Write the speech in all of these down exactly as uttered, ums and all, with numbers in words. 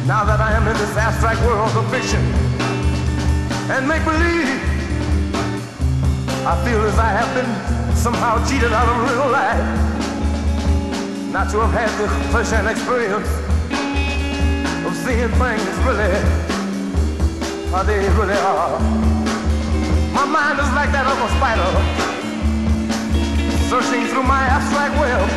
Now that I am in this abstract world of fiction and make believe, I feel as I have been somehow cheated out of real life, not to have had the first-hand experience of seeing things really how they really are. My mind is like that of a spider searching through my abstract web,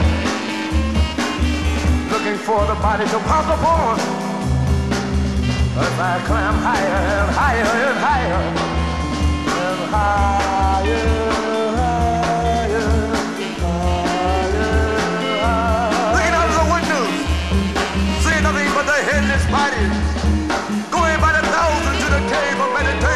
looking for the body to pounce upon as I climb higher and higher and higher and higher, higher, higher, higher. Looking out of the windows, seeing nothing but the headless bodies going by the thousands to the cave of meditation.